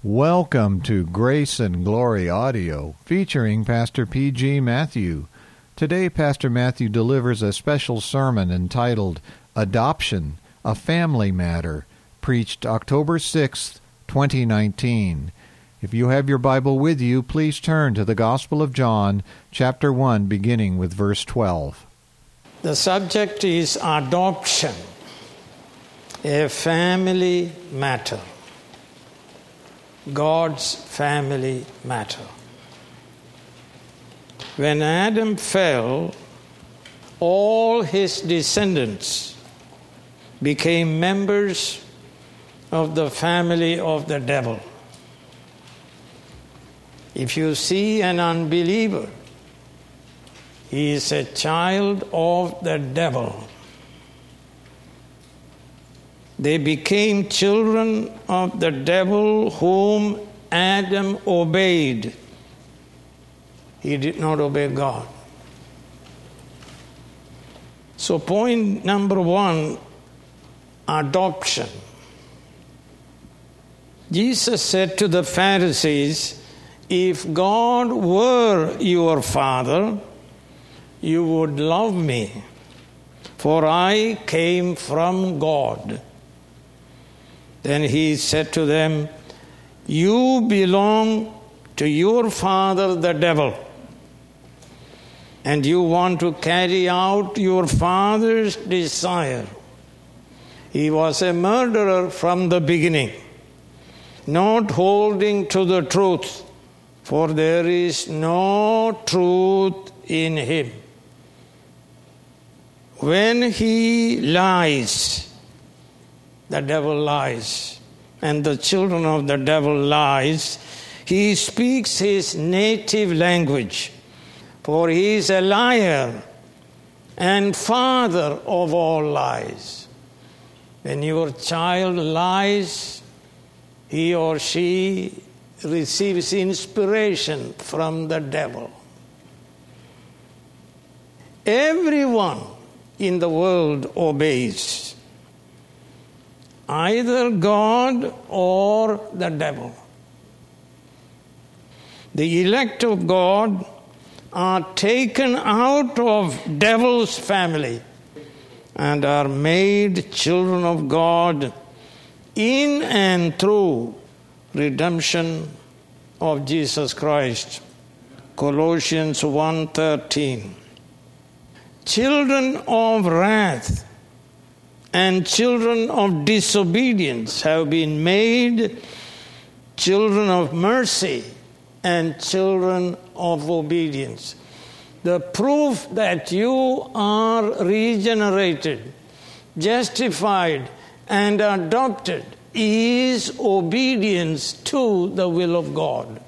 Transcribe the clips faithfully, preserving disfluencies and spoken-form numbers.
Welcome to Grace and Glory Audio, featuring Pastor P G. Matthew. Today, Pastor Matthew delivers a special sermon entitled Adoption, a Family Matter, preached October sixth, twenty nineteen. If you have your Bible with you, please turn to the Gospel of John, chapter one, beginning with verse twelve. The subject is adoption, a family matter. God's family matter. When Adam fell, all his descendants became members of the family of the devil. If you see an unbeliever, he is a child of the devil. They became children of the devil whom Adam obeyed. He did not obey God. So point number one, adoption. Jesus said to the Pharisees, if God were your father, you would love me, for I came from God. Then he said to them, you belong to your father the devil, and you want to carry out your father's desire. He was a murderer from the beginning, not holding to the truth, for there is no truth in him. When he lies, the devil lies, and the children of the devil lies, he speaks his native language, for he is a liar and father of all lies. When your child lies, he or she receives inspiration from the devil. Everyone in the world obeys either God or the devil. The elect of God are taken out of devil's family and are made children of God in and through redemption of Jesus Christ. Colossians one thirteen. Children of wrath and children of disobedience have been made children of mercy and children of obedience. The proof that you are regenerated, justified, and adopted is obedience to the will of God.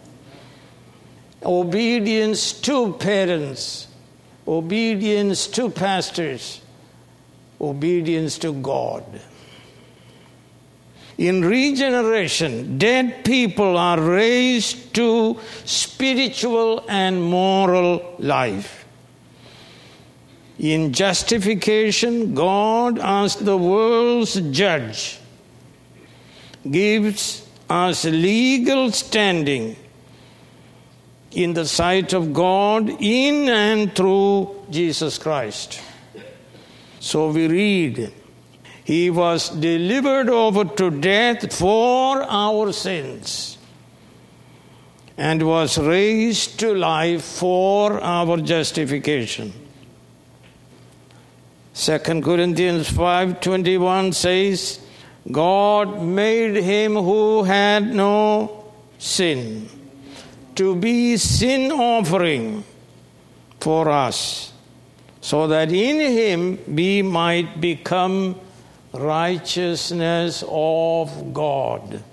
Obedience to parents, obedience to pastors, obedience to God. In regeneration, dead people are raised to spiritual and moral life. In justification, God, as the world's judge, gives us legal standing in the sight of God in and through Jesus Christ. So we read, he was delivered over to death for our sins and was raised to life for our justification. Second Corinthians five twenty-one says, God made him who had no sin to be sin offering for us, so that in him we might become righteousness of God.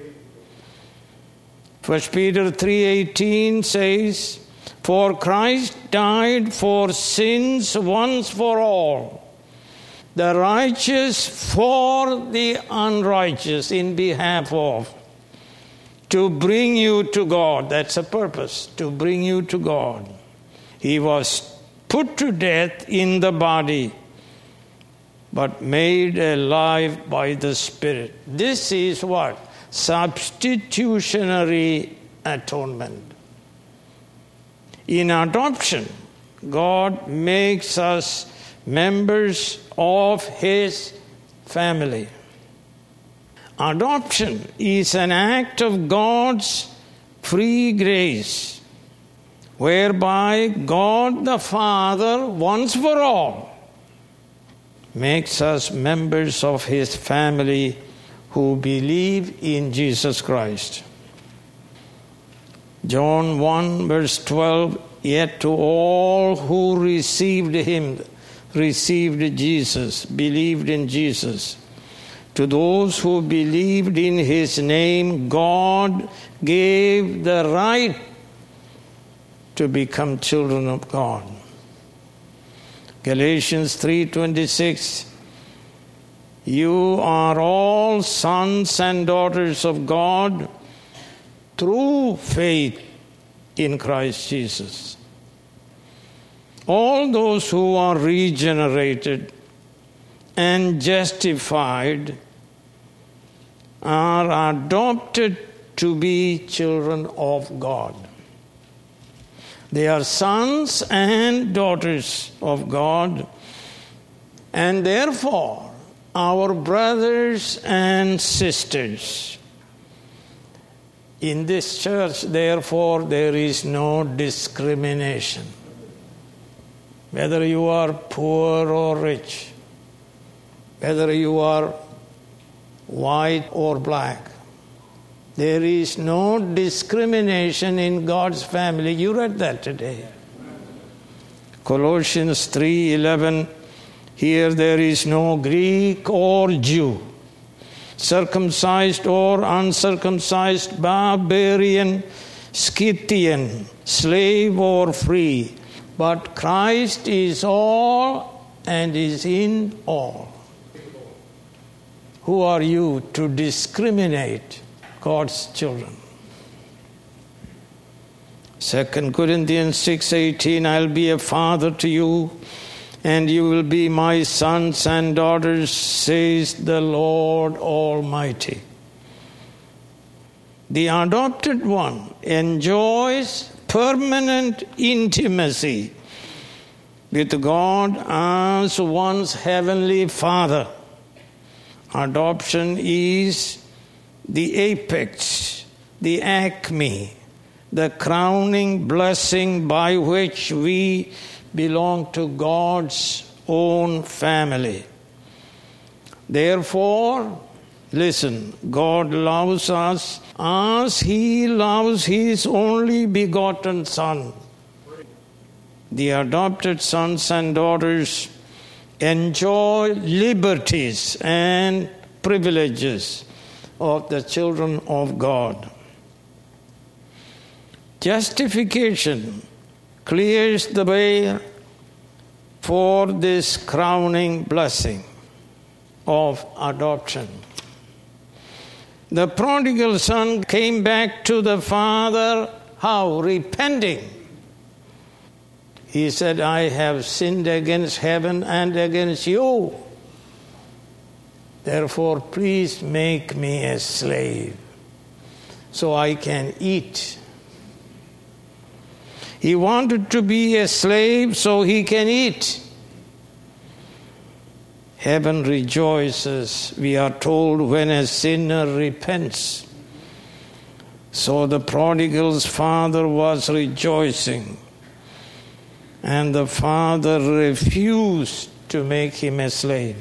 First Peter three eighteen says, for Christ died for sins once for all, the righteous for the unrighteous, in behalf of, to bring you to God. That's a purpose, to bring you to God. He was put to death in the body, but made alive by the Spirit. This is what? substitutionary atonement. In adoption, God makes us members of His family. Adoption is an act of God's free grace, whereby God the Father, once for all, makes us members of His family who believe in Jesus Christ. John one verse twelve, yet to all who received Him, received Jesus, believed in Jesus, to those who believed in His name, God gave the right to become children of God. Galatians three twenty-six, you are all sons and daughters of God through faith in Christ Jesus. All those who are regenerated and justified are adopted to be children of God. They are sons and daughters of God, and therefore our brothers and sisters. In this church, therefore, there is no discrimination. Whether you are poor or rich, whether you are white or black, there is no discrimination in God's family. You read that today. Colossians three eleven, here there is no Greek or Jew, circumcised or uncircumcised, barbarian, Scythian, slave or free, but Christ is all and is in all. Who are you to discriminate God's children? Second Corinthians six eighteen, I'll be a father to you, and you will be my sons and daughters, says the Lord Almighty. The adopted one enjoys permanent intimacy with God as one's heavenly Father. Adoption is the apex, the acme, the crowning blessing by which we belong to God's own family. Therefore, listen, God loves us as He loves His only begotten Son. The adopted sons and daughters enjoy liberties and privileges of the children of God. Justification clears the way for this crowning blessing of adoption. The prodigal son came back to the father, how? Repenting. He said, I have sinned against heaven and against you. Therefore, please make me a slave so I can eat. He wanted to be a slave so he can eat. Heaven rejoices, we are told, when a sinner repents. So the prodigal's father was rejoicing, and the father refused to make him a slave.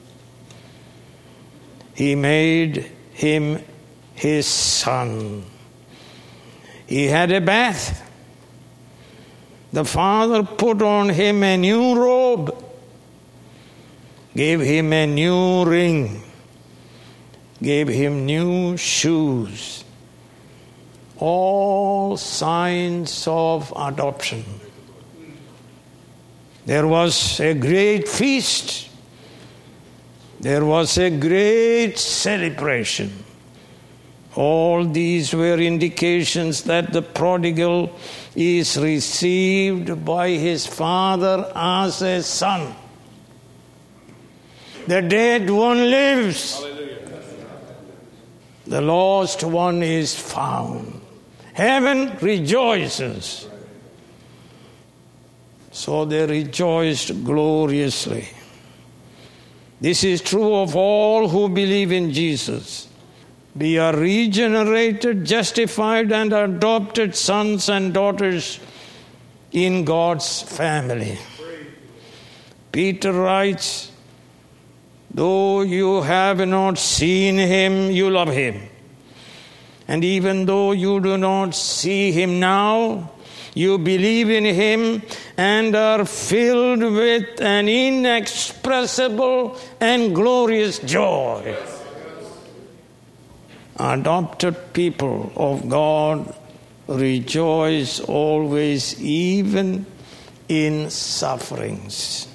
He made him his son. He had a bath. The father put on him a new robe, gave him a new ring, gave him new shoes. All signs of adoption. There was a great feast. There was a great celebration. All these were indications that the prodigal is received by his father as a son. The dead one lives. Hallelujah. The lost one is found. Heaven rejoices. So they rejoiced gloriously. This is true of all who believe in Jesus. We are regenerated, justified, and adopted sons and daughters in God's family. Peter writes, though you have not seen him, you love him. And even though you do not see him now, you believe in him and are filled with an inexpressible and glorious joy. Adopted people of God rejoice always, even in sufferings.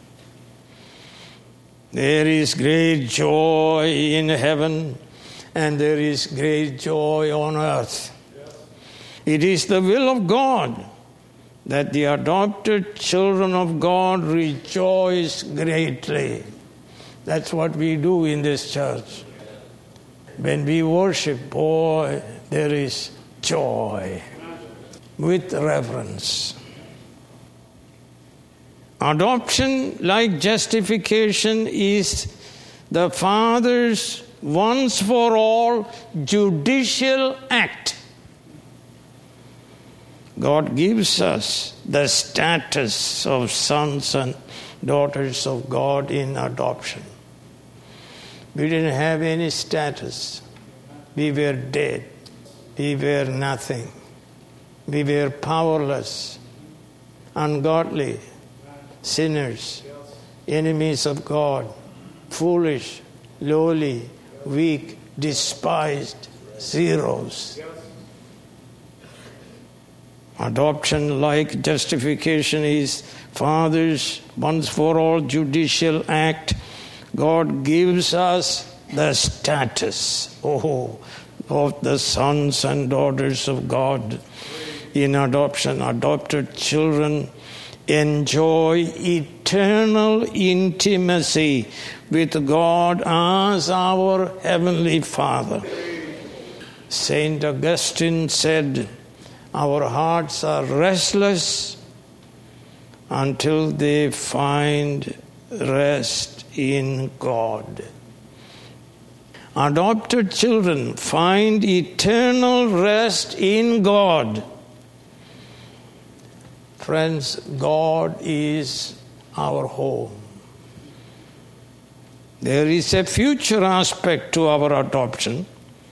There is great joy in heaven, and there is great joy on earth. It is the will of God that the adopted children of God rejoice greatly. That's what we do in this church. When we worship, boy, there is joy with reverence. Adoption, like justification, is the Father's once for all judicial act. God gives us the status of sons and daughters of God in adoption. We didn't have any status. We were dead. We were nothing. We were powerless, ungodly, sinners, enemies of God, foolish, lowly, weak, despised, zeros. Adoption, like justification, is Father's once for all judicial act. God gives us the status, oh, of the sons and daughters of God in adoption. Adopted children enjoy eternal intimacy with God as our Heavenly Father. Saint Augustine said, our hearts are restless until they find rest in God. Adopted children find eternal rest in God. Friends, God is our home. There is a future aspect to our adoption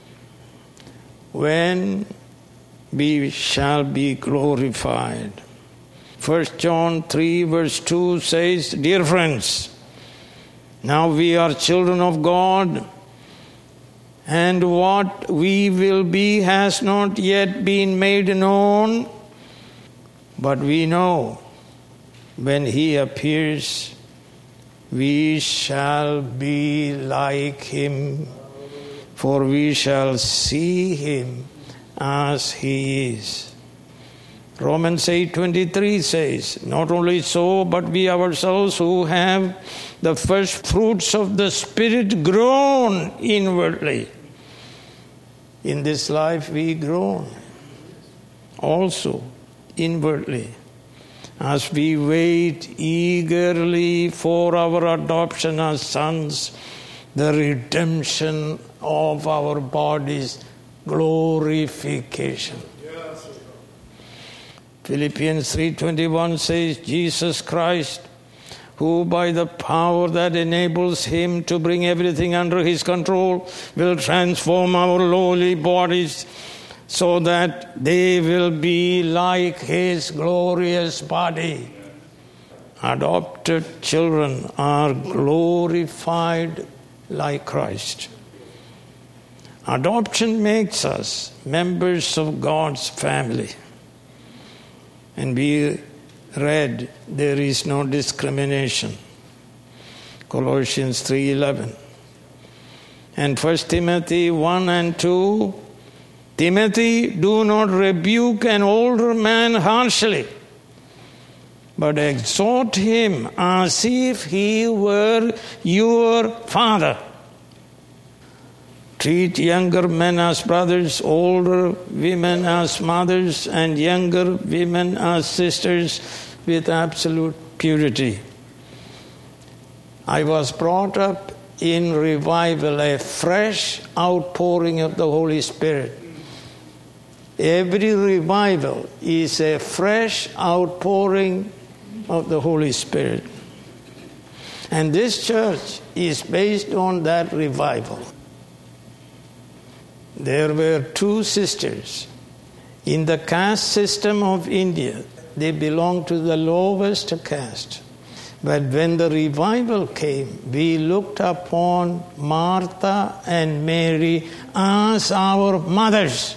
when we shall be glorified. First John three verse two says, dear friends, now we are children of God, and what we will be has not yet been made known, but we know when he appears, we shall be like him, for we shall see him as he is. Romans eight twenty-three says, not only so, but we ourselves who have the first fruits of the Spirit groan inwardly. In this life we groan also inwardly as we wait eagerly for our adoption as sons, the redemption of our bodies, glorification. Yes. Philippians three twenty-one says, Jesus Christ, who by the power that enables him to bring everything under his control will transform our lowly bodies so that they will be like his glorious body. Adopted children are glorified like Christ. Adoption makes us members of God's family. And we read, there is no discrimination. Colossians three eleven. And First Timothy one and two, Timothy, do not rebuke an older man harshly, but exhort him as if he were your father. Treat younger men as brothers, older women as mothers, and younger women as sisters with absolute purity. I was brought up in revival, a fresh outpouring of the Holy Spirit. Every revival is a fresh outpouring of the Holy Spirit. And this church is based on that revival. There were two sisters. In the caste system of India, they belonged to the lowest caste. But when the revival came, we looked upon Martha and Mary as our mothers.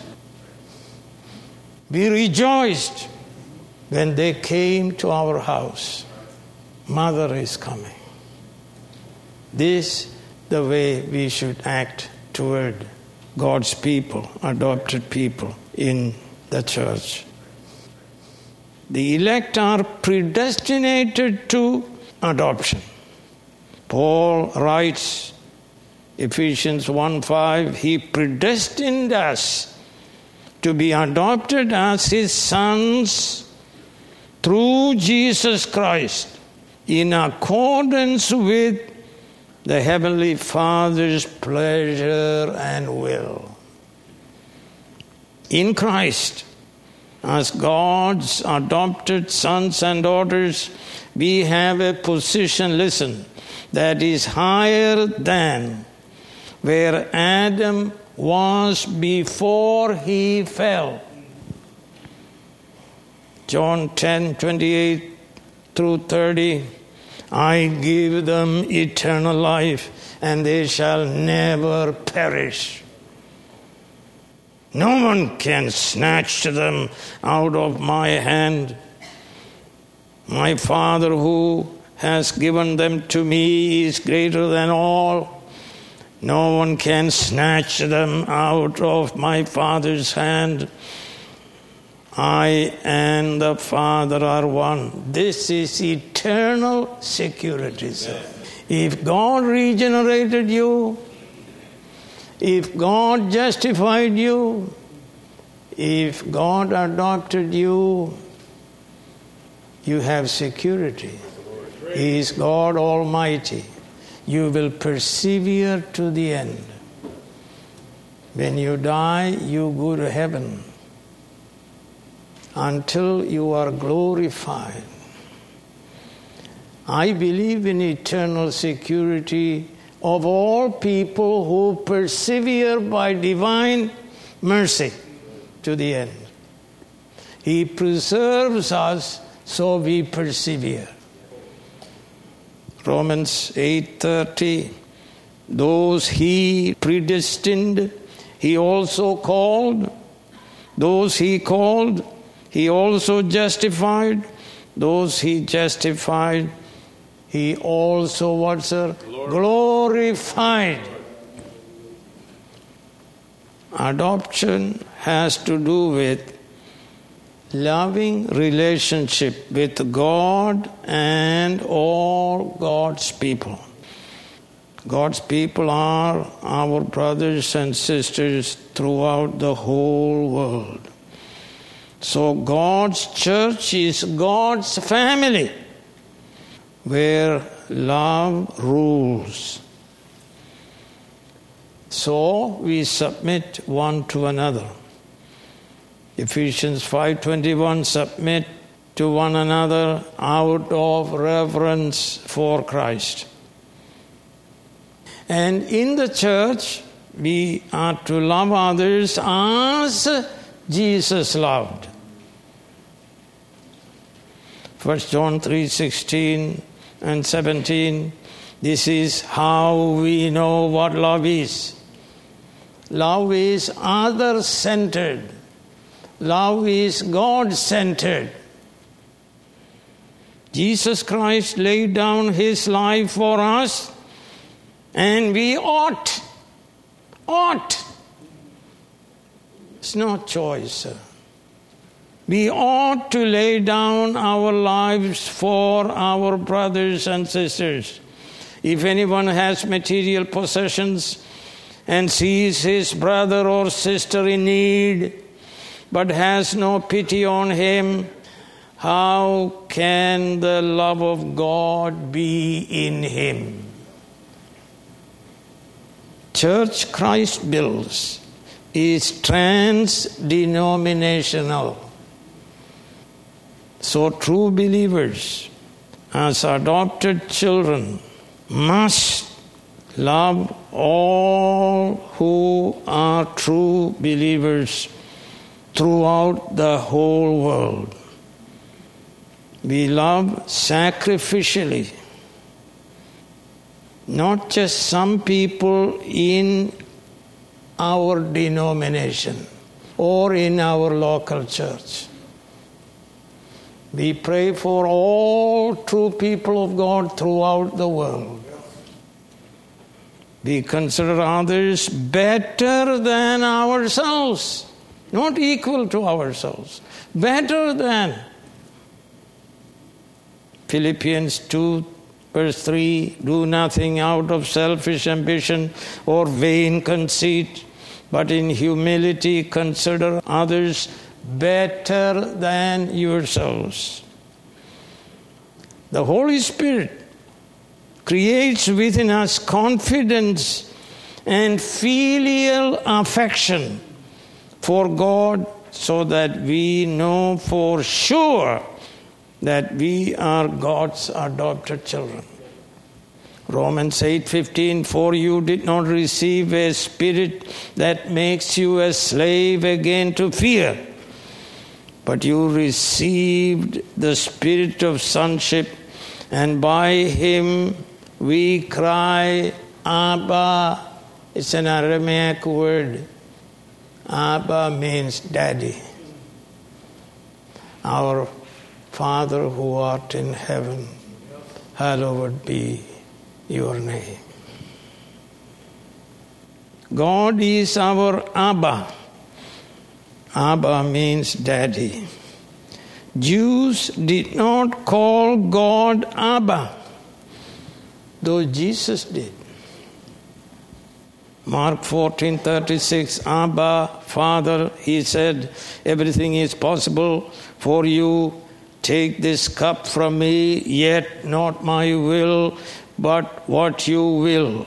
We rejoiced when they came to our house. Mother is coming. This is the way we should act toward God's people, adopted people in the church. The elect are predestinated to adoption. Paul writes, Ephesians one five, he predestined us to be adopted as his sons through Jesus Christ in accordance with the Heavenly Father's pleasure and will. In Christ, as God's adopted sons and daughters, we have a position, listen, that is higher than where Adam was before he fell. John ten twenty-eight through thirty, I give them eternal life, and they shall never perish. No one can snatch them out of my hand. My Father who has given them to me is greater than all. No one can snatch them out of my Father's hand. I and the Father are one. This is eternal security, sir. If God regenerated you, if God justified you, if God adopted you, you have security. He is God Almighty. You will persevere to the end. When you die, you go to heaven until you are glorified. I believe in eternal security of all people who persevere by divine mercy to the end. He preserves us so we persevere. Romans eight thirty, those he predestined, he also called. Those he called, he also justified. Those he justified, he also, what, sir? Glorified. Adoption has to do with loving relationship with God and all God's people. God's people are our brothers and sisters throughout the whole world. So God's church is God's family where love rules. So we submit one to another. Ephesians five twenty-one, submit to one another out of reverence for Christ. And in the church, we are to love others as Jesus loved. First John three sixteen and seventeen, this is how we know what love is. Love is other-centered. Love is God-centered. Jesus Christ laid down his life for us, and we ought, ought. It's not choice, sir. We ought to lay down our lives for our brothers and sisters. If anyone has material possessions and sees his brother or sister in need, but has no pity on him, how can the love of God be in him? Church Christ builds is trans-denominational. So true believers, as adopted children, must love all who are true believers throughout the whole world. We love sacrificially, not just some people in our denomination or in our local church. We pray for all true people of God throughout the world. We consider others better than ourselves, not equal to ourselves, better than. Philippians two, verse three, do nothing out of selfish ambition or vain conceit, but in humility consider others better than yourselves. The Holy Spirit creates within us confidence and filial affection for God, so that we know for sure that we are God's adopted children. Romans eight fifteen, for you did not receive a spirit that makes you a slave again to fear, but you received the spirit of sonship, and by him we cry, Abba. It's an Aramaic word. Abba means daddy. Our Father who art in heaven, hallowed be your name. God is our Abba. Abba means daddy. Jews did not call God Abba, though Jesus did. Mark fourteen thirty-six, Abba, Father, he said, everything is possible for you. Take this cup from me, yet not my will, but what you will.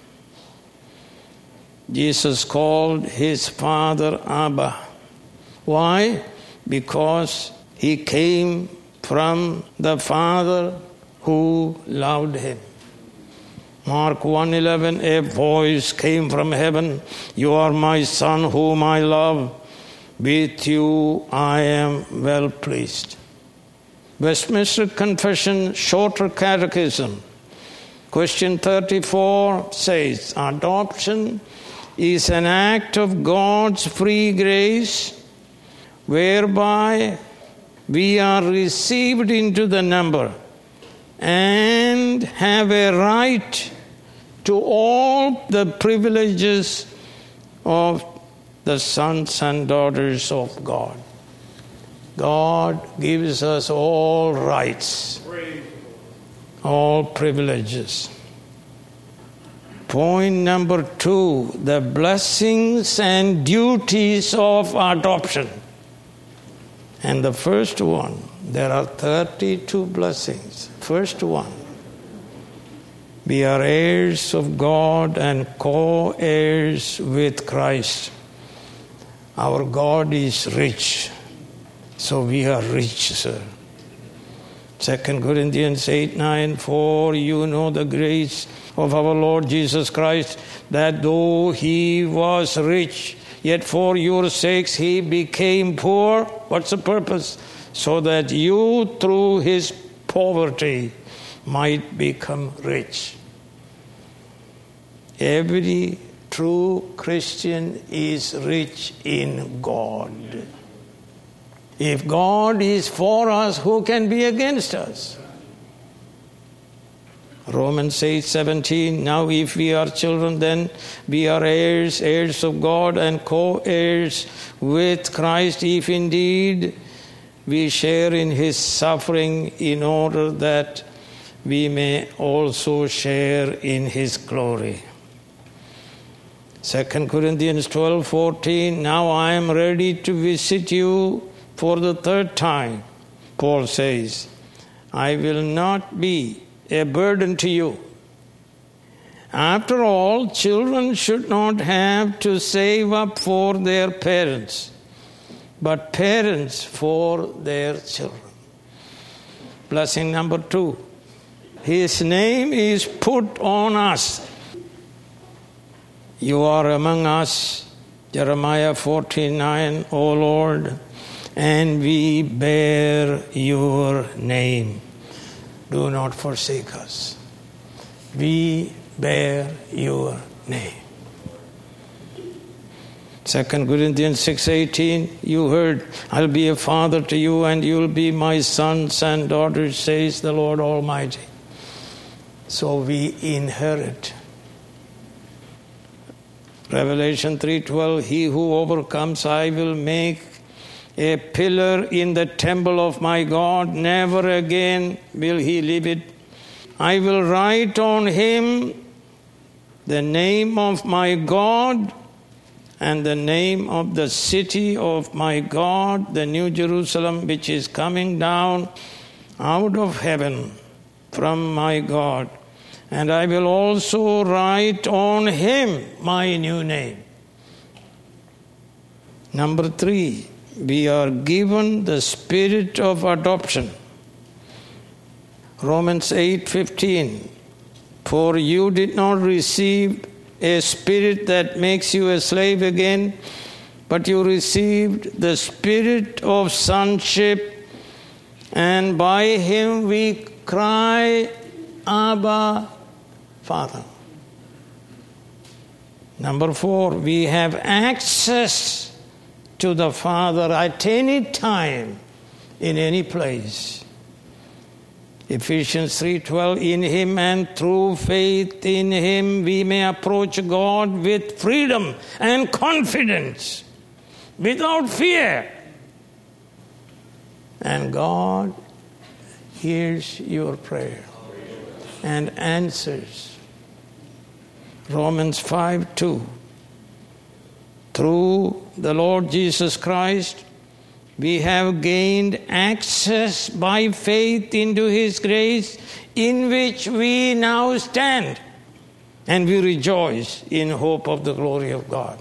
Jesus called his Father Abba. Why? Because he came from the Father who loved him. Mark one eleven, a voice came from heaven, you are my Son whom I love. With you I am well pleased. Westminster Confession, Shorter Catechism, question thirty-four says, adoption is an act of God's free grace whereby we are received into the number and have a right to all the privileges of the sons and daughters of God. God gives us all rights, all privileges. Point number two, the blessings and duties of adoption. And the first one, there are thirty-two blessings. First one, we are heirs of God and co-heirs with Christ. Our God is rich, so we are rich, sir. Second Corinthians eight nine, for you know the grace of our Lord Jesus Christ, that though he was rich, yet for your sakes he became poor. What's the purpose? So that you through his poverty might become rich. Every true Christian is rich in God. If God is for us, who can be against us? Romans eight seventeen, now if we are children, then we are heirs, heirs of God and co-heirs with Christ, if indeed we share in his suffering, in order that we may also share in his glory. Second Corinthians twelve fourteen, now I am ready to visit you for the third time. Paul says, I will not be a burden to you. After all, children should not have to save up for their parents, but parents for their children. Blessing number two. His name is put on us. You are among us, Jeremiah fourteen nine, O Lord, and we bear your name. Do not forsake us. We bear your name. Second Corinthians six eighteen, you heard, I'll be a father to you and you'll be my sons and daughters, says the Lord Almighty. So we inherit. Revelation three twelve, he who overcomes I will make a pillar in the temple of my God. Never again will he leave it. I will write on him the name of my God and the name of the city of my God, the New Jerusalem, which is coming down out of heaven from my God. And I will also write on him my new name. Number three, we are given the spirit of adoption. Romans eight fifteen, for you did not receive a spirit that makes you a slave again, but you received the spirit of sonship, and by him we cry, Abba, Father. Number four, we have access to the Father at any time, in any place. Ephesians three twelve, in him and through faith in him we may approach God with freedom and confidence, without fear. And God hears your prayer and answers. Romans five two, through the Lord Jesus Christ, we have gained access by faith into his grace, in which we now stand, and we rejoice in hope of the glory of God.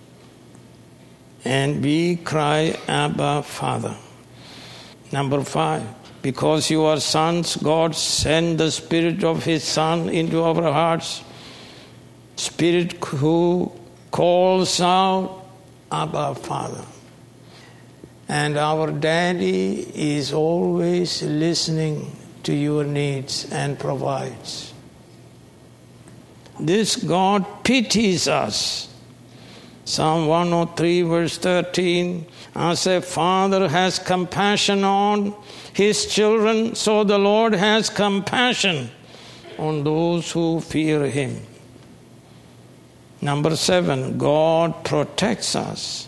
And we cry, Abba, Father. Number five, because you are sons, God sent the Spirit of his Son into our hearts, Spirit who calls out, Abba, Father. And our Daddy is always listening to your needs and provides. This God pities us. Psalm one oh three verse thirteen, as a father has compassion on his children, so the Lord has compassion on those who fear him. Number seven, God protects us.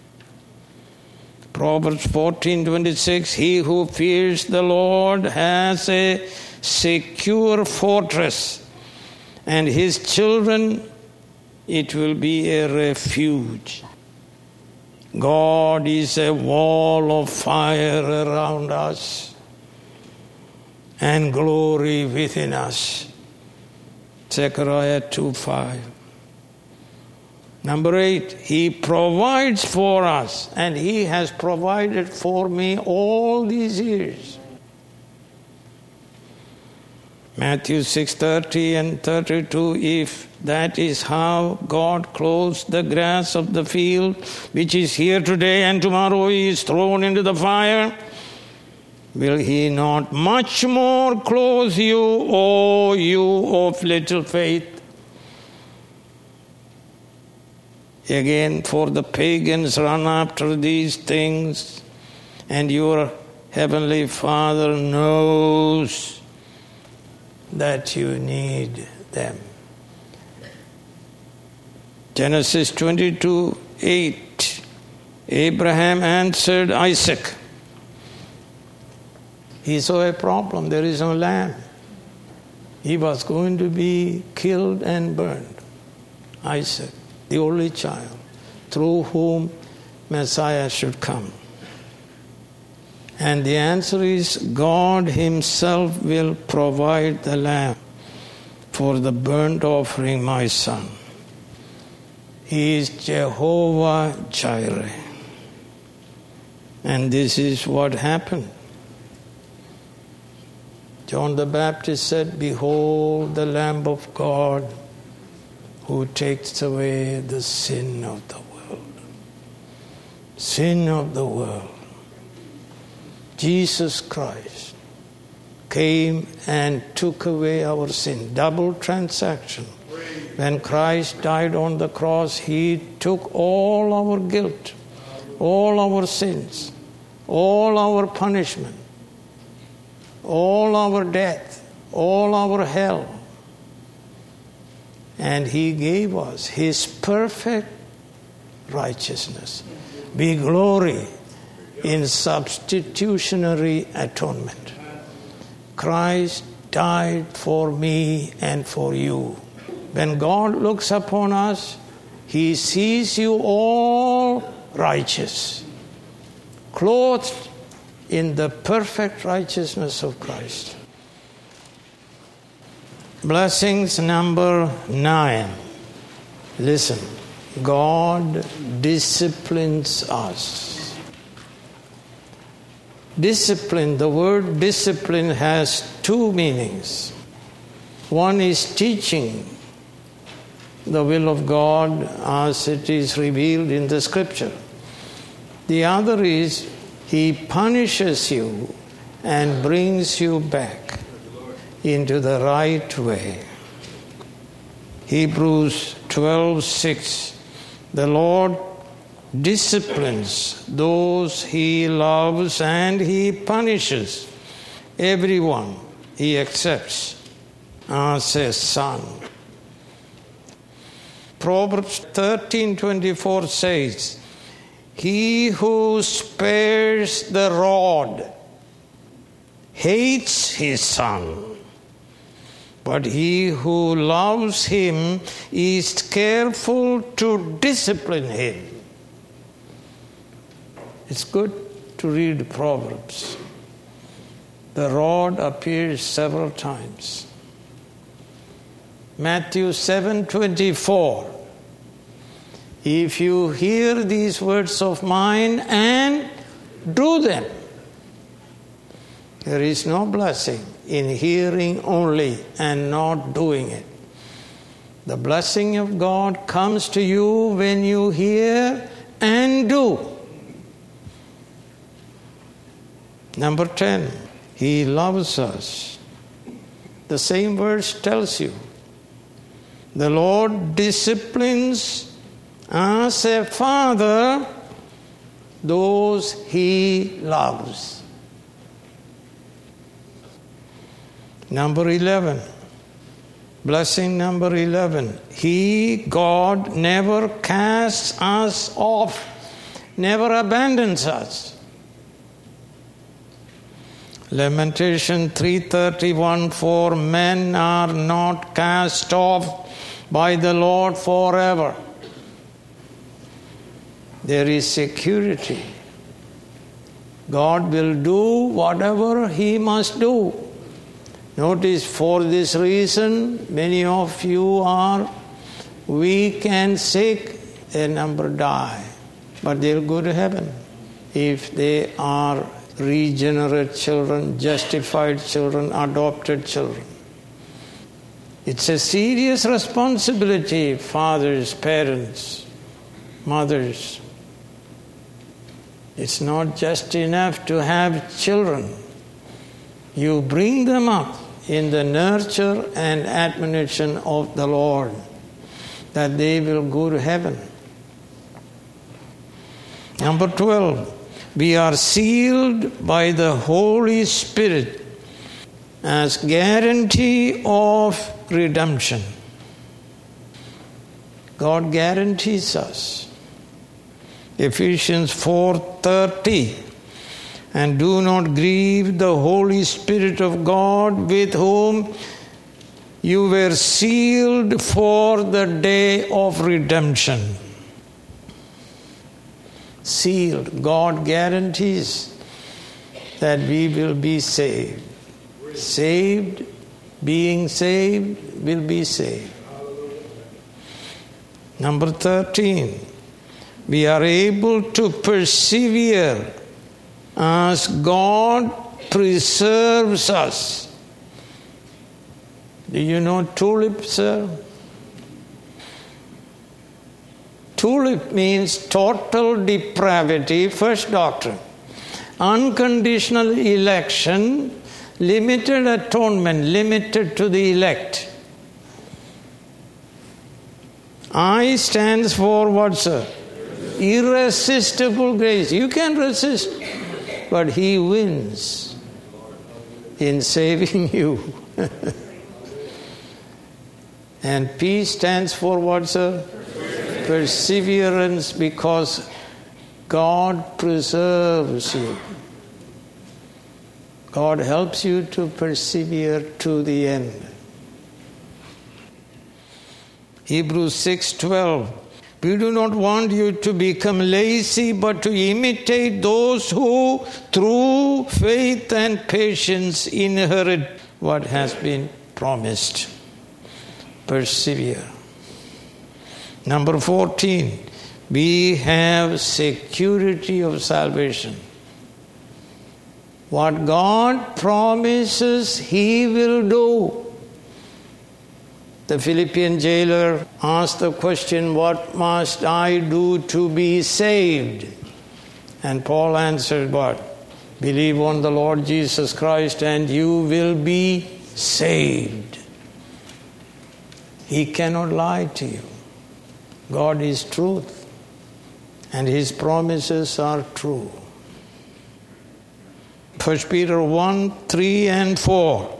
Proverbs fourteen twenty-six, he who fears the Lord has a secure fortress, and his children, it will be a refuge. God is a wall of fire around us and glory within us. Zechariah two five. Number eight, he provides for us, and he has provided for me all these years. Matthew six thirty and thirty-two, if that is how God clothes the grass of the field, which is here today and tomorrow is thrown into the fire, will he not much more clothe you, O you of little faith? Again, for the pagans run after these things, and your heavenly Father knows that you need them. Genesis twenty-two eight, Abraham answered Isaac. He saw a problem. There is no lamb. He was going to be killed and burned. Isaac. the only child, through whom Messiah should come. And the answer is God himself will provide the lamb for the burnt offering, my son. He is Jehovah Jireh. And this is what happened. John the Baptist said, "Behold the Lamb of God who takes away the sin of the world." Sin of the world. Jesus Christ came and took away our sin. Double transaction. When Christ died on the cross, he took all our guilt, all our sins, all our punishment, all our death, all our hell. And he gave us his perfect righteousness. We glory in substitutionary atonement. Christ died for me and for you. When God looks upon us, he sees you all righteous, clothed in the perfect righteousness of Christ. Blessings number nine. Listen, God disciplines us. Discipline, the word discipline has two meanings. One is teaching the will of God as it is revealed in the scripture. The other is he punishes you and brings you back into the right way. Hebrews twelve six. The Lord disciplines those he loves and he punishes everyone he accepts as a son. Proverbs thirteen twenty-four says, "He who spares the rod hates his son, but he who loves him is careful to discipline him." It's good to read Proverbs. The rod appears several times. Matthew seven twenty-four. If you hear these words of mine and do them, there is no blessing in hearing only and not doing it. The blessing of God comes to you when you hear and do. Number ten, he loves us. The same verse tells you. The Lord disciplines as a father those he loves. Number eleven. Blessing number eleven. He, God, never casts us off, never abandons us. Lamentation three thirty-one, for men are not cast off by the Lord forever. There is security. God will do whatever he must do. Notice, for this reason, many of you are weak and sick, a number die. But they'll go to heaven if they are regenerate children, justified children, adopted children. It's a serious responsibility, fathers, parents, mothers. It's not just enough to have children. You bring them up in the nurture and admonition of the Lord, that they will go to heaven. Number twelve, we are sealed by the Holy Spirit as guarantee of redemption. God guarantees us. Ephesians four thirty. And do not grieve the Holy Spirit of God, with whom You were sealed for the day of redemption. Sealed. God guarantees that we will be saved. Saved, being saved, will be saved. Number thirteen. We are able to persevere as God preserves us. Do you know tulip, sir? Tulip means total depravity, first doctrine. Unconditional election, limited atonement, limited to the elect. I stands for what, sir? Irresistible grace. You can resist, but He wins in saving you. And P stands for what, sir? Perseverance, because God preserves you. God helps you to persevere to the end. Hebrews six twelve. We do not want you to become lazy, but to imitate those who, through faith and patience, inherit what has been promised. Persevere. Number fourteen, we have security of salvation. What God promises, He will do. The Philippian jailer asked the question, what must I do to be saved? And Paul answered what? Believe on the Lord Jesus Christ and you will be saved. He cannot lie to you. God is truth, and His promises are true. First Peter one, three and four.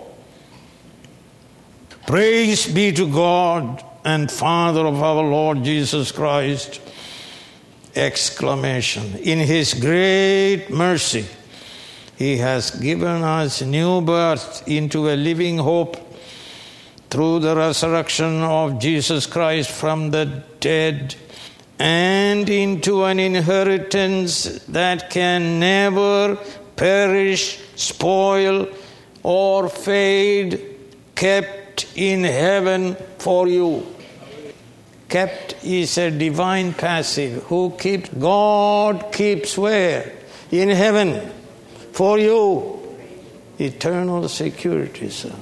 Praise be to God and Father of our Lord Jesus Christ. Exclamation. In His great mercy, He has given us new birth into a living hope through the resurrection of Jesus Christ from the dead, and into an inheritance that can never perish, spoil, or fade, kept in heaven for you. Kept is a divine passive. Who keeps? God keeps where? In heaven for you. Eternal security, sir.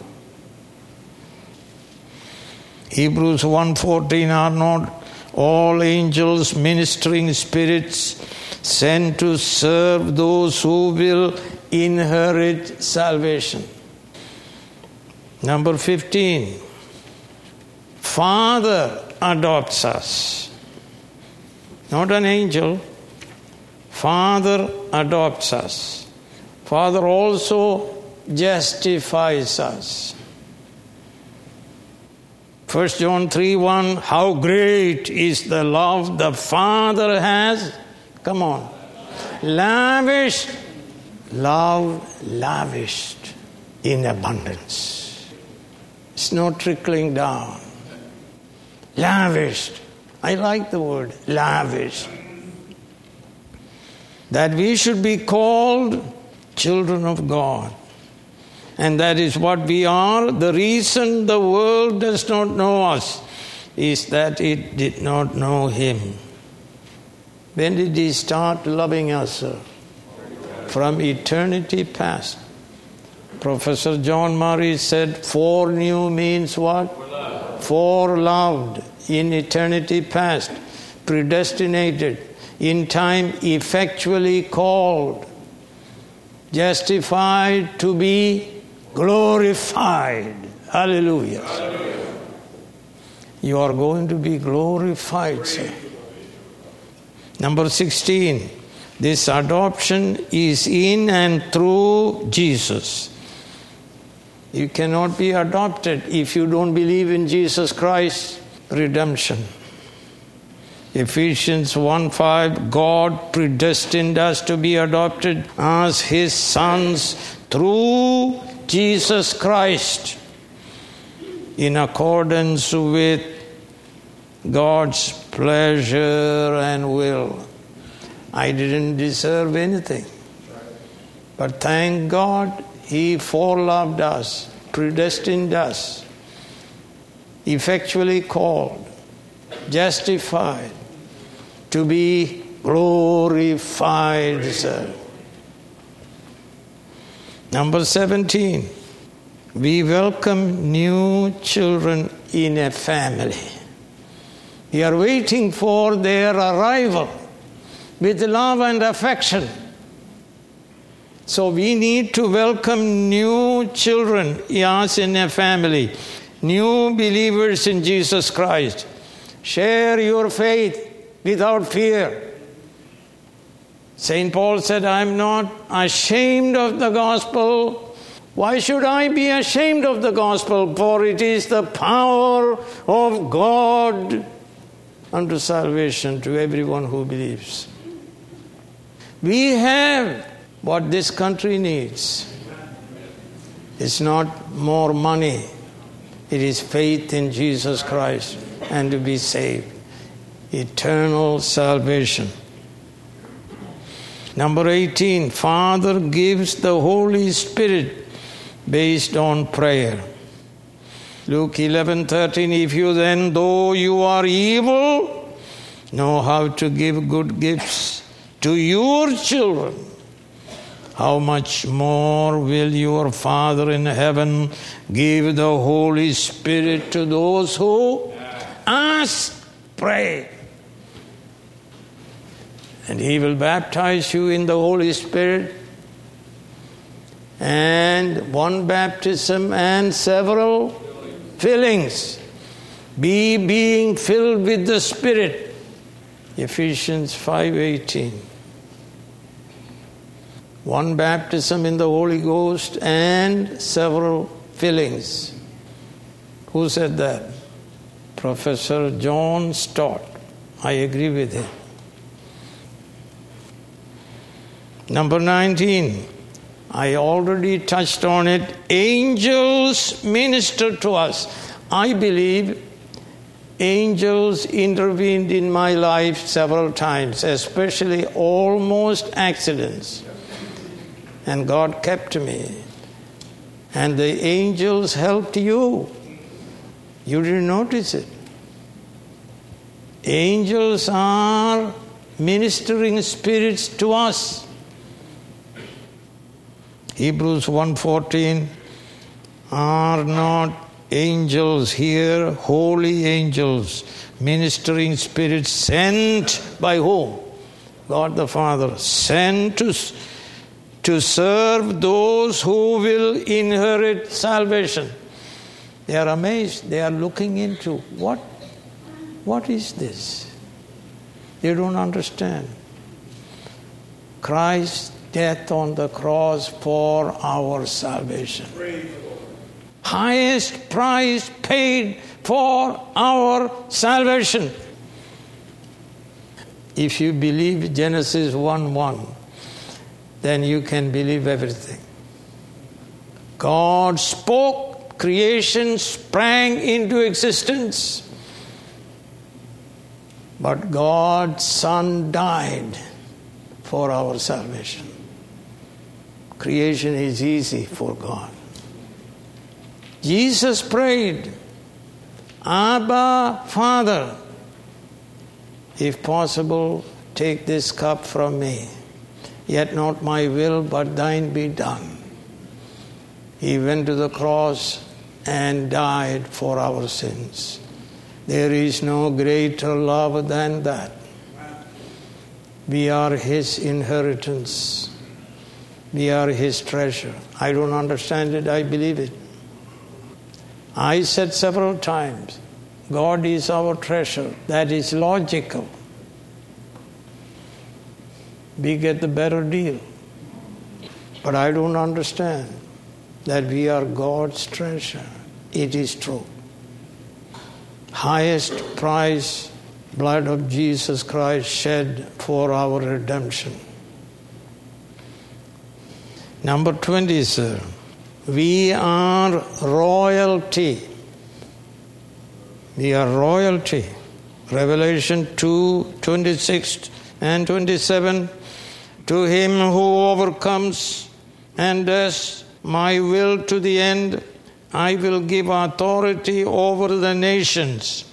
Hebrews one fourteen, are not all angels ministering spirits sent to serve those who will inherit salvation? Number fifteen, Father adopts us. Not an angel. Father adopts us. Father also justifies us. First John three one, how great is the love the Father has, come on, lavished, love lavished in abundance. It's not trickling down. Lavished. I like the word lavished. That we should be called children of God. And that is what we are. The reason the world does not know us is that it did not know Him. When did He start loving us, sir? From eternity past. Professor John Murray said, foreknew means what? Foreloved, in eternity past, predestinated, in time effectually called, justified to be glorified. Hallelujah. Hallelujah. You are going to be glorified, sir. Number sixteen, this adoption is in and through Jesus. You cannot be adopted if you don't believe in Jesus Christ's redemption. Ephesians one five, God predestined us to be adopted as His sons through Jesus Christ in accordance with God's pleasure and will. I didn't deserve anything. But thank God, He foreloved us, predestined us, effectually called, justified, to be glorified, sir. Number seventeen, we welcome new children in a family. We are waiting for their arrival with love and affection. So we need to welcome new children, yes, in a family, new believers in Jesus Christ. Share your faith without fear. Saint Paul said, I am not ashamed of the gospel. Why should I be ashamed of the gospel? For it is the power of God unto salvation to everyone who believes. We have what this country needs. It's not more money. It is faith in Jesus Christ and to be saved. Eternal salvation. Number eighteen, Father gives the Holy Spirit based on prayer. Luke eleven thirteen, if you then, though you are evil, know how to give good gifts to your children, how much more will your Father in heaven give the Holy Spirit to those who ask, pray. And He will baptize you in the Holy Spirit. And one baptism and several fillings. Be being filled with the Spirit. Ephesians five eighteen. One baptism in the Holy Ghost and several fillings. Who said that? Professor John Stott. I agree with him. Number nineteen, I already touched on it. Angels minister to us. I believe angels intervened in my life several times, especially almost accidents. And God kept me. And the angels helped you. You didn't notice it. Angels are ministering spirits to us. Hebrews one fourteen, are not angels here, holy angels, ministering spirits sent by whom? God the Father, sent to, to serve those who will inherit salvation. They are amazed. They are looking into what, what is this? They don't understand. Christ's death on the cross for our salvation. Highest price paid for our salvation. If you believe Genesis one one, then you can believe everything. God spoke, creation sprang into existence. But God's Son died for our salvation. Creation is easy for God. Jesus prayed, Abba, Father, if possible, take this cup from me. Yet not my will, but thine be done. He went to the cross and died for our sins. There is no greater love than that. We are His inheritance. We are His treasure. I don't understand it, I believe it. I said several times, God is our treasure. That is logical. We get the better deal. But I don't understand that we are God's treasure. It is true. Highest price, blood of Jesus Christ shed for our redemption. Number twenty, sir. We are royalty. We are royalty. Revelation two, twenty-six and twenty-seven. To him who overcomes and does my will to the end, I will give authority over the nations.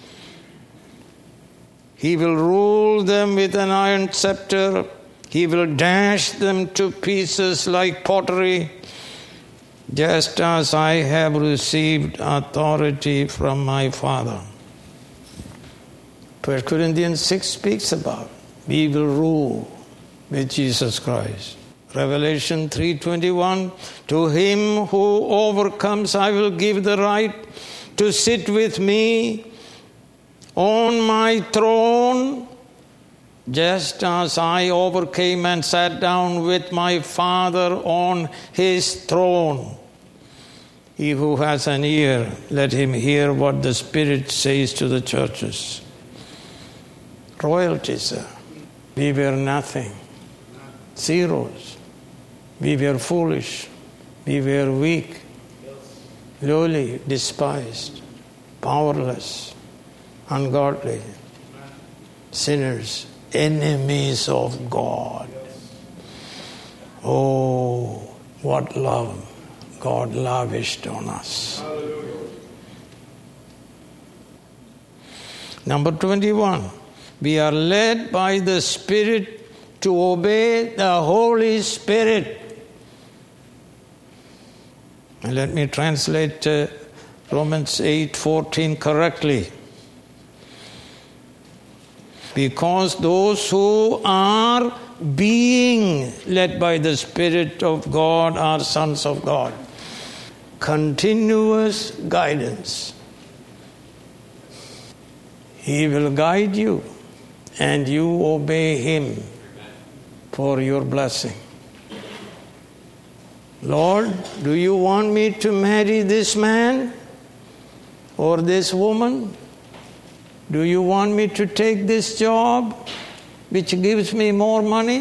He will rule them with an iron scepter. He will dash them to pieces like pottery, just as I have received authority from my Father. First Corinthians six speaks about we will rule with Jesus Christ. Revelation three twenty-one, to him who overcomes I will give the right to sit with me on my throne, just as I overcame and sat down with my Father on his throne. He who has an ear, let him hear what the Spirit says to the churches. Royalty, sir. We were nothing. Zeros. We were foolish. We were weak, lowly, despised, powerless, ungodly, sinners, enemies of God. Oh, what love God lavished on us. Number twenty-one, we are led by the Spirit to obey the Holy Spirit. And let me translate uh, Romans eight fourteen correctly. Because those who are being led by the Spirit of God are sons of God. Continuous guidance. He will guide you and you obey Him for your blessing. Lord, do you want me to marry this man or this woman? Do you want me to take this job which gives me more money,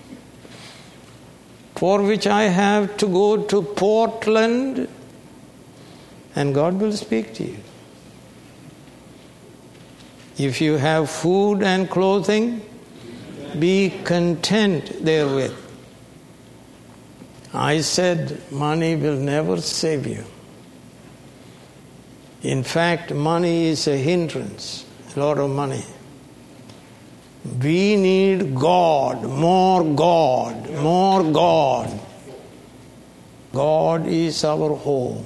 for which I have to go to Portland? And God will speak to you. If you have food and clothing, be content therewith. I said money will never save you. In fact, money is a hindrance, a lot of money. We need God, more God, more God. God is our home.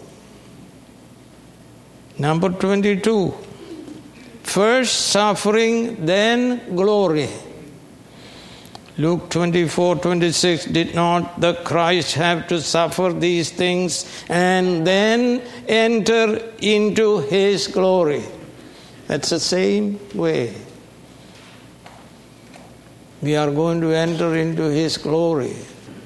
Number twenty-two. First suffering, then glory. Luke twenty-four twenty-six, did not the Christ have to suffer these things and then enter into His glory? That's the same way. We are going to enter into His glory.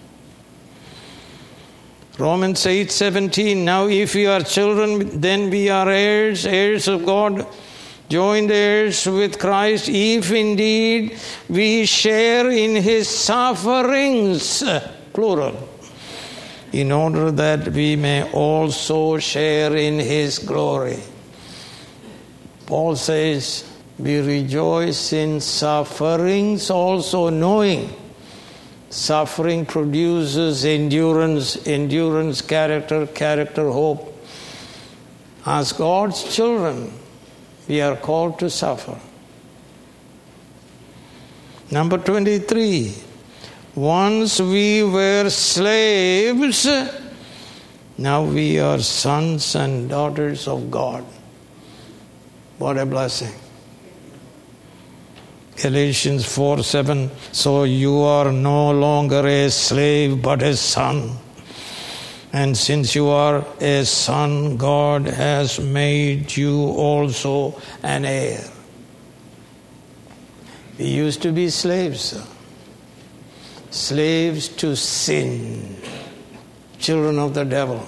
Romans eight seventeen, now if we are children, then we are heirs, heirs of God, joined heirs with Christ, if indeed we share in His sufferings, plural, in order that we may also share in His glory. Paul says, we rejoice in sufferings also, knowing suffering produces endurance, endurance, character, character, hope. As God's children, we are called to suffer. Number twenty-three. Once we were slaves, now we are sons and daughters of God. What a blessing. Galatians four seven. So you are no longer a slave but a son. And since you are a son, God has made you also an heir. We used to be slaves. Slaves to sin. Children of the devil.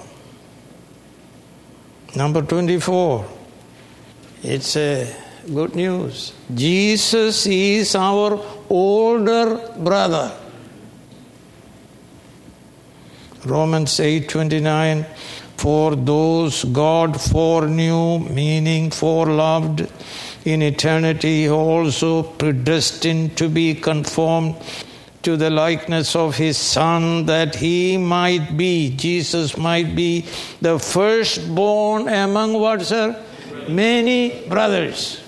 Number twenty-four. It's a good news. Jesus is our older brother. Romans eight twenty-nine, For those God foreknew, meaning foreloved, in eternity He also predestined to be conformed to the likeness of His Son, that He might be, Jesus might be, the firstborn among what, sir? Many brothers.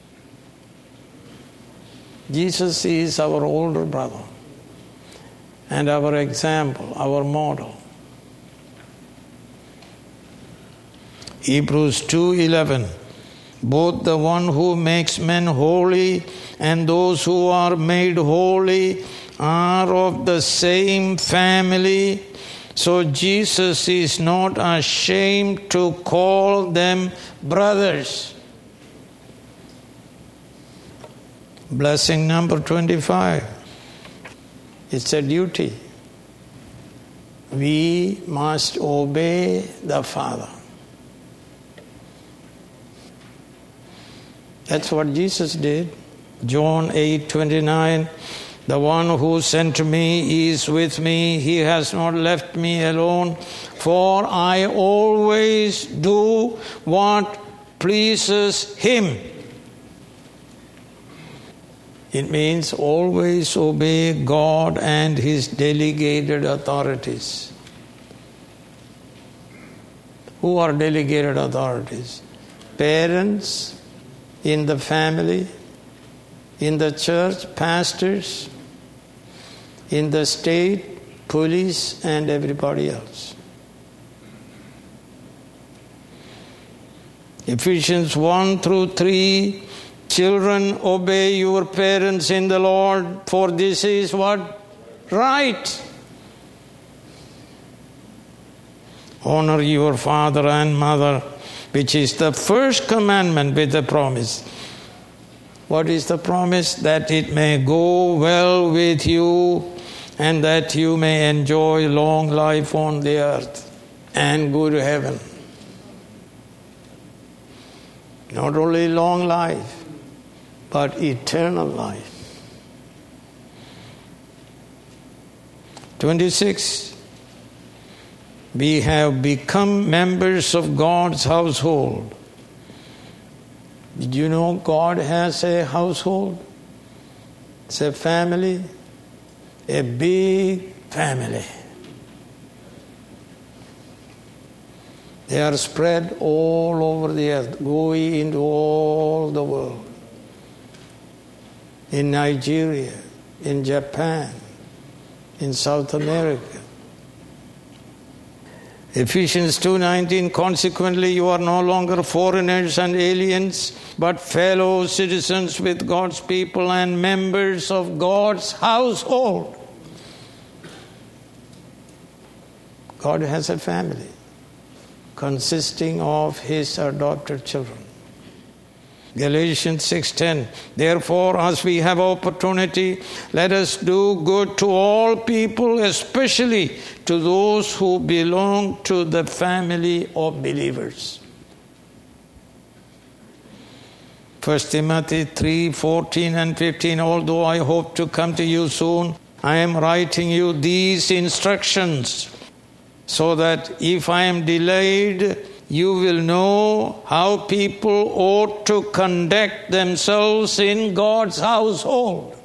Jesus is our older brother and our example, our model. Hebrews two eleven. Both the one who makes men holy and those who are made holy are of the same family. So Jesus is not ashamed to call them brothers. Blessing number twenty-five. It's a duty. We must obey the Father. That's what Jesus did. John eight twenty-nine. The one who sent me is with me. He has not left me alone, for I always do what pleases Him. It means always obey God and His delegated authorities. Who are delegated authorities? Parents in the family, in the church, pastors, in the state, police, and everybody else. Ephesians one through three, children, obey your parents in the Lord, for this is what? Right. Honor your father and mother, which is the first commandment with a promise. What is the promise? That it may go well with you and that you may enjoy long life on the earth and go to heaven. Not only long life, but eternal life. twenty-six. We have become members of God's household. Did you know God has a household? It's a family, a big family. They are spread all over the earth, going into all the world. In Nigeria, in Japan, in South America. Ephesians two nineteen, consequently you are no longer foreigners and aliens, but fellow citizens with God's people and members of God's household. God has a family consisting of His adopted children. Galatians six ten, therefore, as we have opportunity, let us do good to all people, especially to those who belong to the family of believers. First Timothy three fourteen and fifteen, although I hope to come to you soon, I am writing you these instructions, so that if I am delayed, you will know how people ought to conduct themselves in God's household,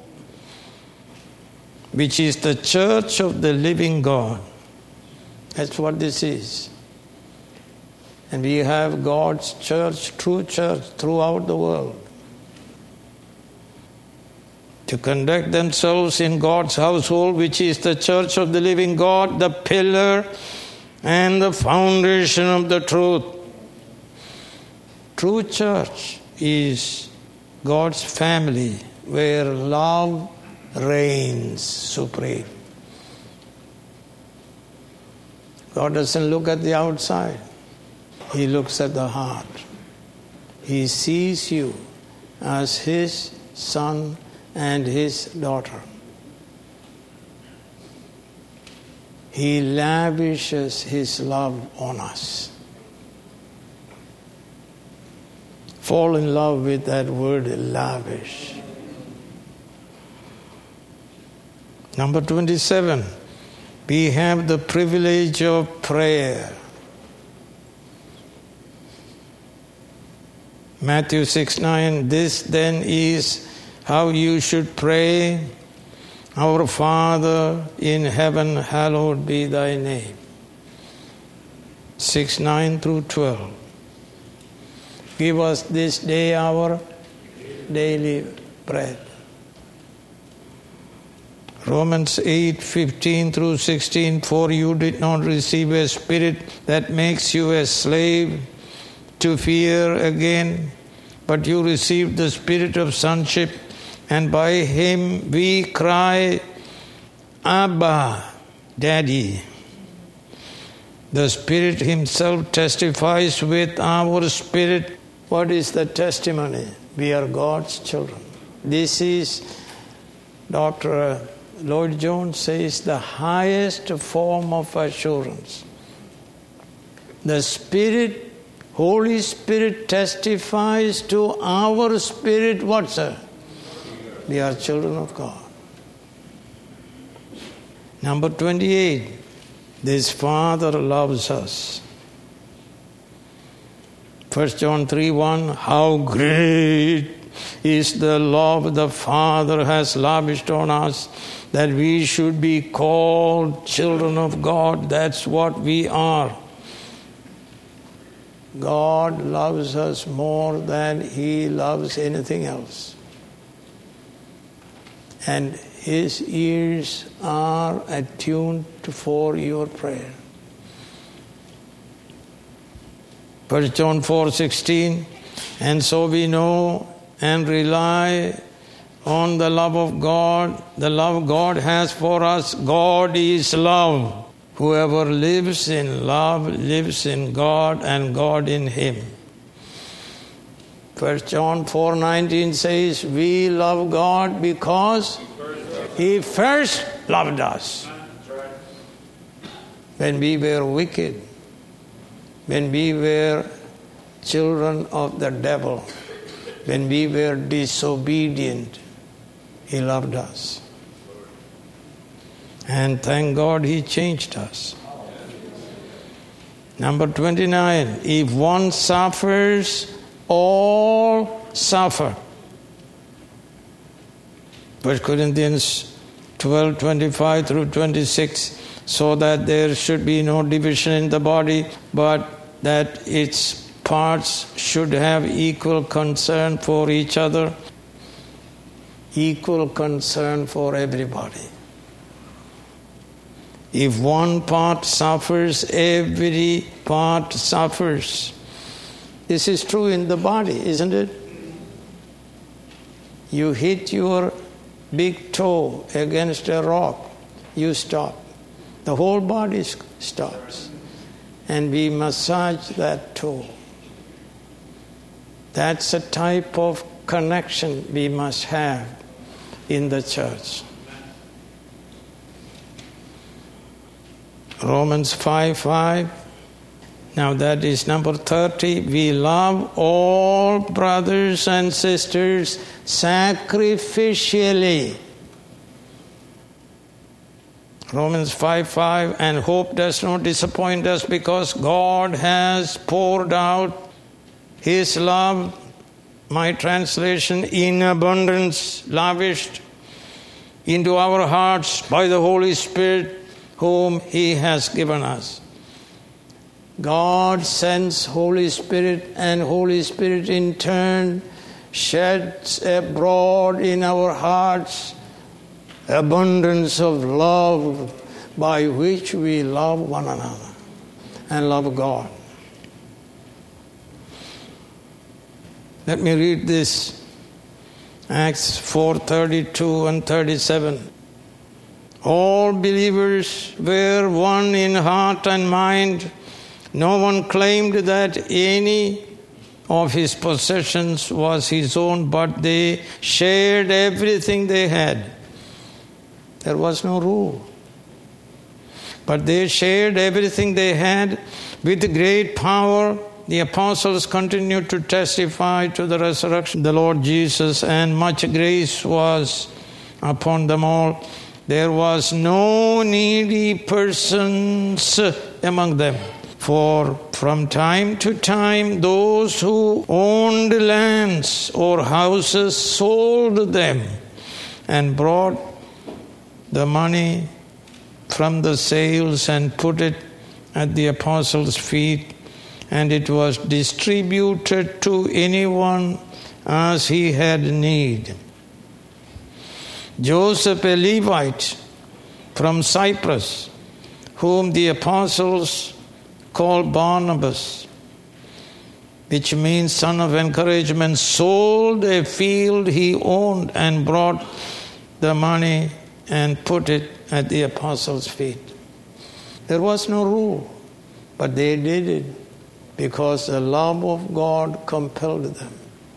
which is the church of the living God. That's what this is. And we have God's church, true church, throughout the world. To conduct themselves in God's household, which is the church of the living God, the pillar and the foundation of the truth. True church is God's family where love reigns supreme. God doesn't look at the outside. He looks at the heart. He sees you as His son and His daughter. He lavishes His love on us. Fall in love with that word, lavish. Number twenty-seven, we have the privilege of prayer. Matthew six nine, this then is how you should pray. Our Father in heaven, hallowed be thy name. six nine through twelve. Give us this day our daily bread. Romans eight fifteen through sixteen, for you did not receive a spirit that makes you a slave to fear again, but you received the spirit of sonship, and by him we cry, Abba, Daddy. The Spirit himself testifies with our spirit. What is the testimony? We are God's children. This is, Doctor Lloyd Jones says, the highest form of assurance. The Spirit, Holy Spirit testifies to our spirit, what, sir? We are children of God. Number twenty-eight, this Father loves us. First John three one, how great is the love the Father has lavished on us, that we should be called children of God. That's what we are. God loves us more than He loves anything else. And His ears are attuned for your prayer. First John four sixteen, and so we know and rely on the love of God, the love God has for us. God is love. Whoever lives in love lives in God and God in him. First John four nineteen says, we love God because He first loved us. When we were wicked, when we were children of the devil, when we were disobedient, He loved us. And thank God He changed us. Number twenty-nine, if one suffers, all suffer. First Corinthians twelve twenty-five through twenty-six, so that there should be no division in the body, but that its parts should have equal concern for each other, equal concern for everybody. If one part suffers, every part suffers. This is true in the body, isn't it? You hit your big toe against a rock, you stop. The whole body stops. And we massage that toe. That's a type of connection we must have in the church. Romans five five. Now that is number thirty. We love all brothers and sisters sacrificially. Romans five five. And hope does not disappoint us, because God has poured out His love, my translation, in abundance, lavished into our hearts by the Holy Spirit whom He has given us. God sends Holy Spirit, and Holy Spirit in turn sheds abroad in our hearts abundance of love by which we love one another and love God. Let me read this. Acts four thirty-two and thirty-seven. All believers were one in heart and mind. No one claimed that any of his possessions was his own, but they shared everything they had. There was no rule. But they shared everything they had. With great power, the apostles continued to testify to the resurrection of the Lord Jesus, and much grace was upon them all. There was no needy persons among them. For from time to time those who owned lands or houses sold them and brought the money from the sales and put it at the apostles' feet, and it was distributed to anyone as he had need. Joseph, a Levite from Cyprus, whom the apostles called Barnabas, which means son of encouragement, sold a field he owned and brought the money and put it at the apostles' feet. There was no rule, but they did it because the love of God compelled them.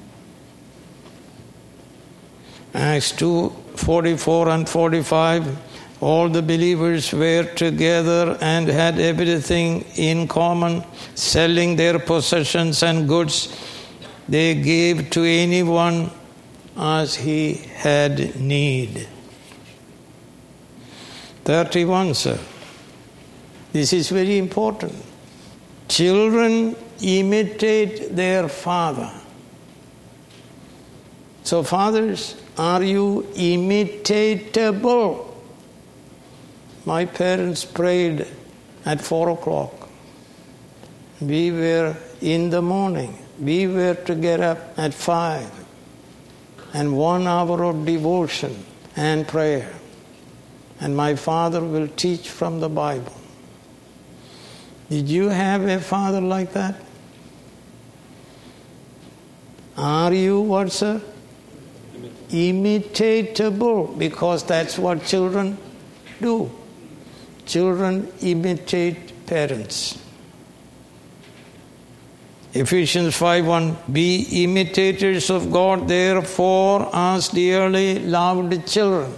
Acts two, forty-four and forty-five, all the believers were together and had everything in common, selling their possessions and goods. They gave to anyone as he had need. thirty-one, sir. This is very important. Children imitate their father. So fathers, are you imitatable? My parents prayed at four o'clock. We were in the morning. We were to get up at five. And one hour of devotion and prayer. And my father will teach from the Bible. Did you have a father like that? Are you what, sir? Imitatable, because that's what children do. Children imitate parents. Ephesians five one, be imitators of God, therefore, as dearly loved children.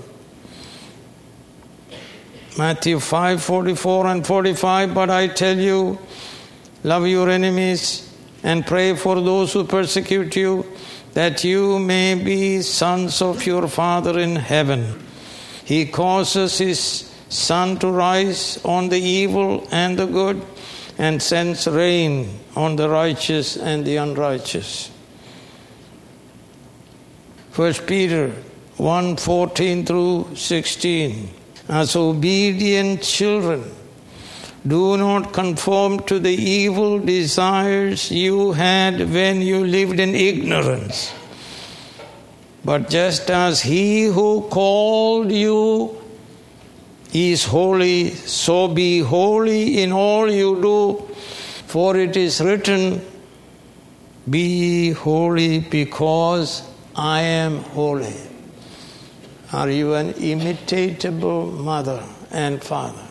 Matthew five forty-four and forty-five, but I tell you, love your enemies and pray for those who persecute you, that you may be sons of your Father in heaven. He causes his sun to rise on the evil and the good, and sends rain on the righteous and the unrighteous. First Peter one fourteen through sixteen. As obedient children, do not conform to the evil desires you had when you lived in ignorance. But just as he who called you is holy, so be holy in all you do. For it is written, be ye holy because I am holy. Are you an imitatable mother and father?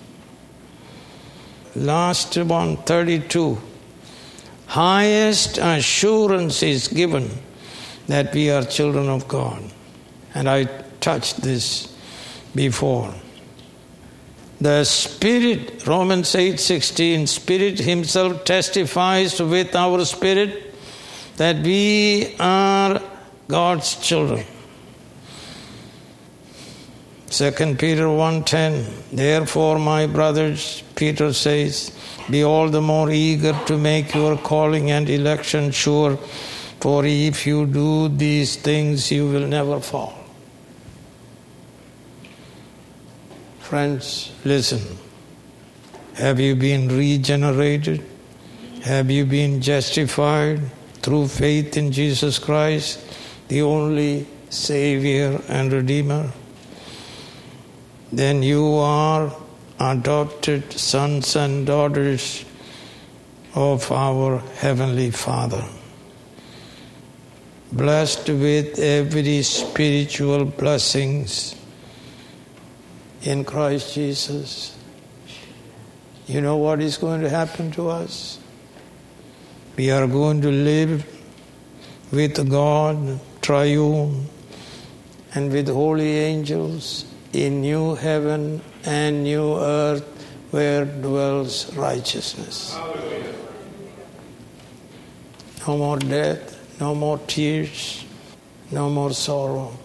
Last one, thirty-two. Highest assurance is given that we are children of God. And I touched this before. The Spirit, Romans eight sixteen, Spirit Himself testifies with our spirit that we are God's children. Second Peter one ten, therefore, my brothers, Peter says, be all the more eager to make your calling and election sure, for if you do these things, you will never fall. Friends, listen. Have you been regenerated? Have you been justified through faith in Jesus Christ, the only Savior and Redeemer? Then you are adopted sons and daughters of our Heavenly Father, blessed with every spiritual blessings in Christ Jesus. You know what is going to happen to us? We are going to live with God, triune, and with holy angels in new heaven and new earth where dwells righteousness. Hallelujah. No more death, no more tears, no more sorrow.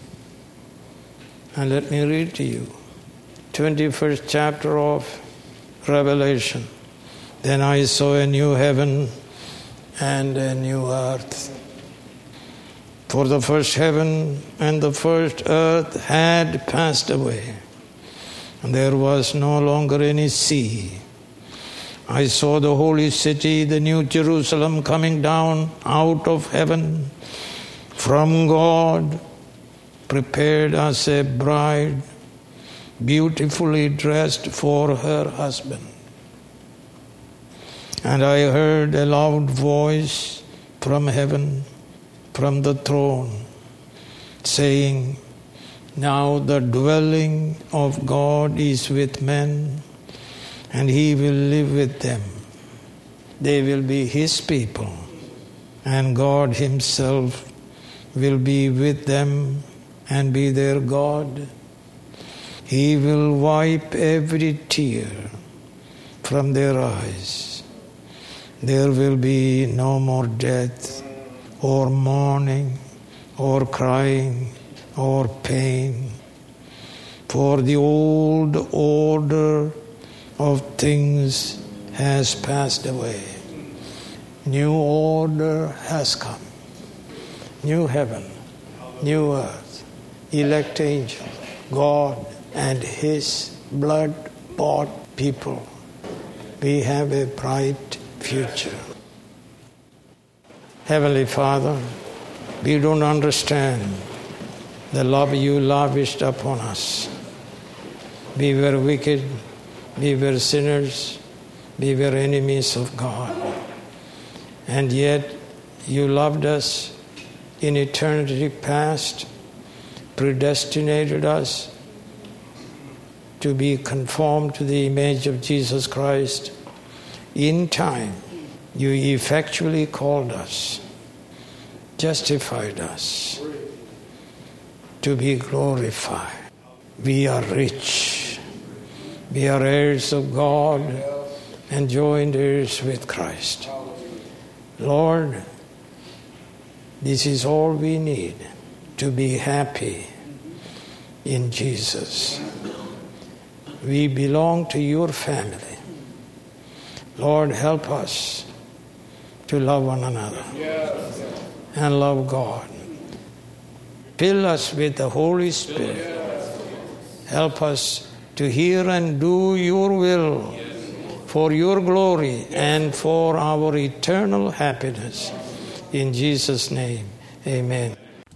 And let me read to you, twenty-first chapter of Revelation. Then I saw a new heaven and a new earth. For the first heaven and the first earth had passed away, and there was no longer any sea. I saw the holy city, the new Jerusalem, coming down out of heaven from God, prepared as a bride, beautifully dressed for her husband. And I heard a loud voice from heaven, from the throne, saying, "Now the dwelling of God is with men, and He will live with them. They will be His people, and God Himself will be with them and be their God. He will wipe every tear from their eyes. There will be no more death, or mourning, or crying, or pain. For the old order of things has passed away. New order has come. New heaven, new earth, elect angel, God and His blood-bought people. We have a bright future." Heavenly Father, we don't understand the love You lavished upon us. We were wicked, we were sinners, we were enemies of God. And yet You loved us in eternity past, predestinated us to be conformed to the image of Jesus Christ. In time, You effectually called us, justified us, to be glorified. We are rich. We are heirs of God and joint heirs with Christ. Lord, this is all we need to be happy in Jesus. We belong to Your family. Lord, help us to love one another and love God. Fill us with the Holy Spirit. Help us to hear and do Your will for Your glory and for our eternal happiness. In Jesus' name, amen.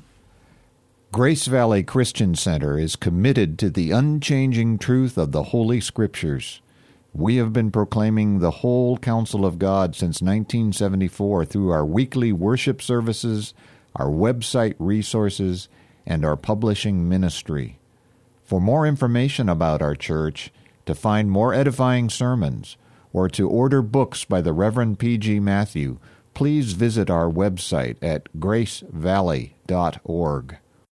Grace Valley Christian Center is committed to the unchanging truth of the Holy Scriptures. We have been proclaiming the whole counsel of God since nineteen seventy-four through our weekly worship services, our website resources, and our publishing ministry. For more information about our church, to find more edifying sermons, or to order books by the Reverend P G Matthew, please visit our website at grace valley dot org.